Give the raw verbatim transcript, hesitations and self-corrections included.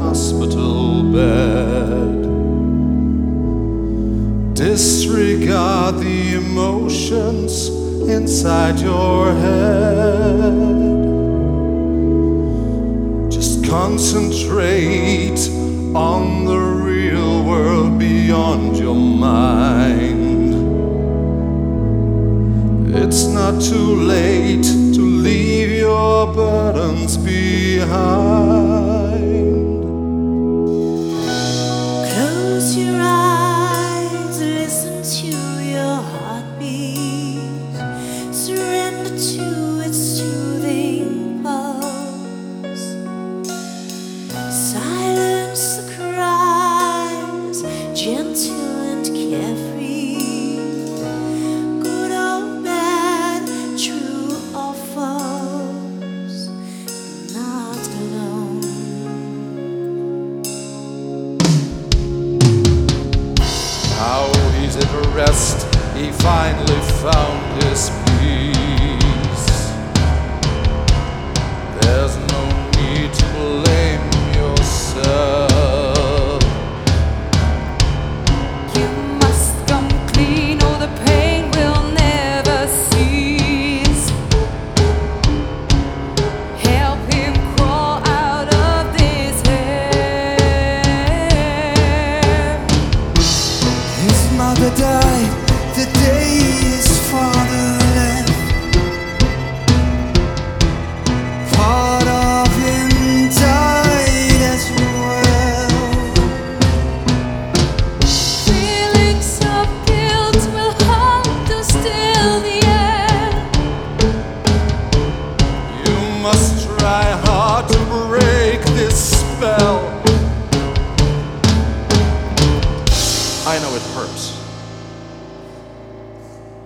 hospital bed. Disregard the emotions inside your head. Just concentrate on the real world beyond your mind. It's not too late to leave your burdens behind. Close your eyes, listen to your heartbeat. Surrender to its soothing pulse. Silence the cries, gentle and carefree. Good or bad, true or false, not alone. How easy to rest, he finally found his peace. There's no need to blame yourself. You must come clean or the pain will never cease. Help him crawl out of this hell. His mother died the day his father left. Part of him died as well. Feelings of guilt will haunt us till the end. You must try hard to break this spell. I know it hurts.